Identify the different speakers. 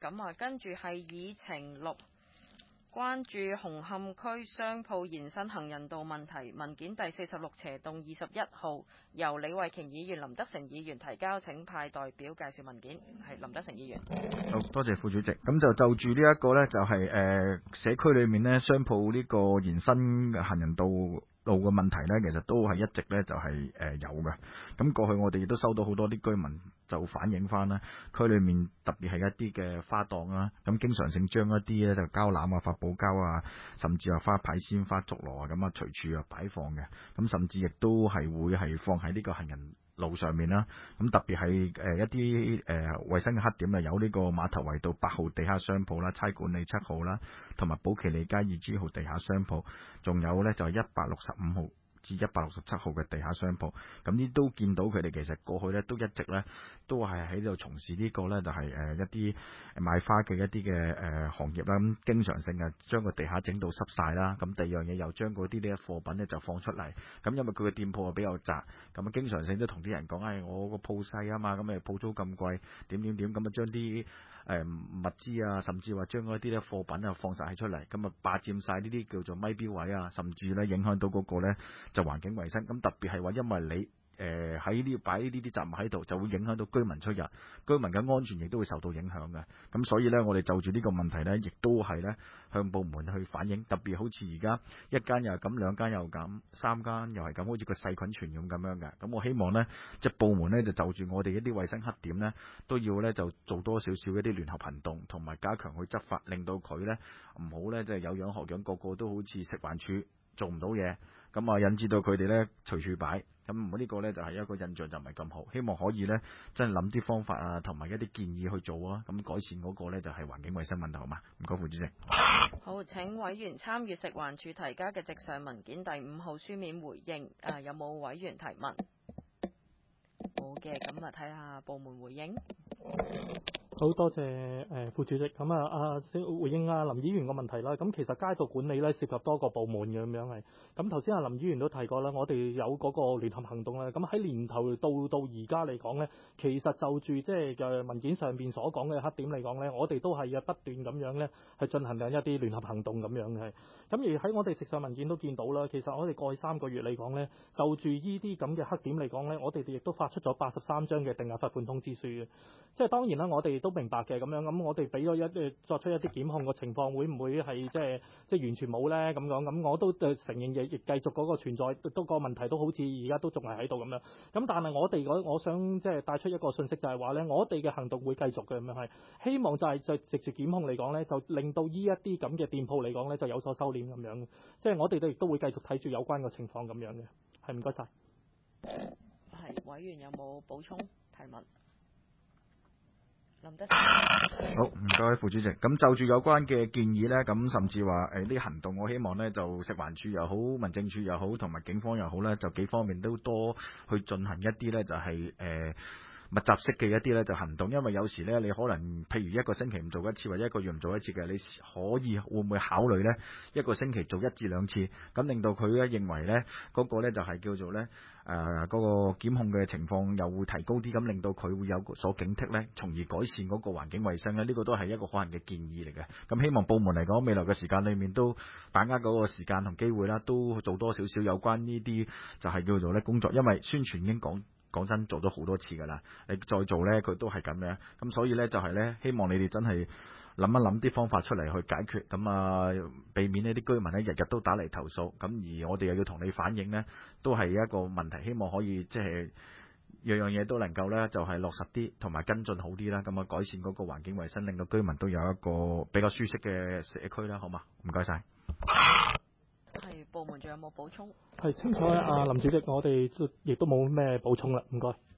Speaker 1: 咁啊，跟住係議程6。關注紅磡區商鋪延伸行人道問題文件第46/21號，由李慧瓊議員、林德成議員提交，請派代表介紹文件。係林德成議員。
Speaker 2: 好多謝副主席。咁就住呢一個呢，就係社區裏面呢，商鋪呢個延伸行人道路嘅問題呢，其實都係一直呢就係有嘅。咁過去我哋亦都收到好多啲居民就反映翻啦，區裏面特別係一啲嘅花檔啦，咁經常性將一啲呢就膠籃啊、發泡膠啊，甚至係花牌、鮮花、竹籮啊咁啊隨處啊擺放嘅，咁甚至亦都係會係放喺呢個行人路上面啦。咁特別係一啲衛生嘅黑點啊，有呢個碼頭圍道8號地下商鋪啦、差館里7號啦，同埋寶其利街2G號地下商鋪，仲有呢就係165號至167號嘅地下商鋪。咁呢都見到佢哋其實過去呢都一直呢都係喺度從事呢個呢就係一啲賣花嘅一啲嘅行業啦。咁經常性啊將個地下整到濕晒啦，咁第二樣嘢又將嗰啲呢貨品呢就放出嚟。咁因為佢嘅店鋪係比較窄，咁啊經常性都同啲人講，我個鋪細啊嘛，咁誒鋪租咁貴，點，咁啊將啲物資啊，甚至話將嗰啲咧貨品啊放晒喺出嚟，咁啊霸佔晒呢啲叫做咪標位啊，甚至咧影響到嗰個咧就環境衛生。咁特別係話因為你喺呢擺呢啲雜物喺度，就會影響到居民出入，居民嘅安全亦都會受到影響嘅。咁所以呢，我哋就住呢個問題呢，亦都係呢向部門去反映。特別好似而家一間又係咁，兩間又咁，三間又係咁，好似個細菌傳染咁樣嘅。咁我希望呢，即係部門呢，就住我哋一啲衛生黑點呢，都要呢就做多少少一啲聯合行動，同埋加強去執法，令到佢呢唔好呢，即係有樣學樣，個個都好似食環署做唔到嘢，咁啊引致到佢哋呢隨處擺。咁呢個呢就係一個印象就唔係咁好，希望可以呢真係諗啲方法啊，同埋一啲建議去做啊，咁改善嗰個呢就係環境衛生問題，好嘛？唔該，副主席。
Speaker 1: 好，請委員參與食環署提交嘅直上文件第5號書面回應。有冇委員提問？冇嘅，咁啊睇下部門回應。
Speaker 3: 好多謝副主席。咁先回應林議員個問題啦。咁其實街道管理咧涉及多個部門嘅咁樣係。咁頭先林議員都提過啦，我哋有嗰個聯合行動啦。咁喺年頭到而家嚟講咧，其實就住即係嘅文件上邊所講嘅黑點嚟講咧，我哋都係不斷咁樣咧係進行緊一啲聯合行動咁樣嘅。咁而喺我哋直上文件都見到啦，其實我哋過去3個月嚟講咧，就住呢啲咁嘅黑點嚟講咧，我哋亦都發出咗83張嘅定額罰款通知書嘅。即係當然啦，我哋都明白嘅咁樣，咁我哋俾咗作出一啲檢控嘅情況，會唔會係即係完全冇咧咁樣？咁我都承認亦繼續嗰個存在，都個問題都好似而家都仲係喺度咁樣。咁但係我想即係帶出一個信息，就係話咧，我哋嘅行動會繼續嘅咁樣係，希望就係藉住檢控嚟講咧，就令到呢一啲咁嘅店鋪嚟講咧就有所收斂咁樣。即係我哋亦都會繼續睇住有關嘅情況咁樣嘅。係，唔該晒。
Speaker 1: 係，委員有冇補充提問？
Speaker 2: 好，唔該副主席。咁就住有關嘅建議呢，咁甚至話呢啲行動，我希望呢就食環署又好、民政處又好、同埋警方又好呢，就幾方面都多去進行一啲呢，就係密集式嘅一啲呢就行動。因為有時呢，你可能譬如一個星期唔做一次，或者一個月唔做一次嘅，你可以會唔會考慮呢一個星期做1至2次，咁令到佢呢認為呢嗰個呢就係叫做呢嗰個檢控嘅情況又會提高啲，咁令到佢會有所警惕呢，從而改善嗰個環境衛生呢。呢個都係一個可行嘅建議嚟嘅。咁希望部門嚟講，未來嘅時間裏面都把握嗰個時間同機會啦，都做多少少有關呢啲就係叫做呢工作。因為宣傳已經講真做咗好多次㗎啦，你再做呢，佢都係咁樣。咁所以呢，就係呢，希望你哋真係諗一諗啲方法出嚟去解決，咁避免呢啲居民呢日日都打嚟投訴，咁而我哋又要同你反映呢，都係一個問題。希望可以即係樣樣嘢都能夠呢，就係落實啲，同埋跟進好啲啦，咁改善嗰個環境衛生，令到居民都有一個比較舒適嘅社區啦，好嘛？唔該晒。
Speaker 1: 係，部門仲有冇補充？
Speaker 3: 係清楚林主席，我哋亦都冇咩補充啦，唔該。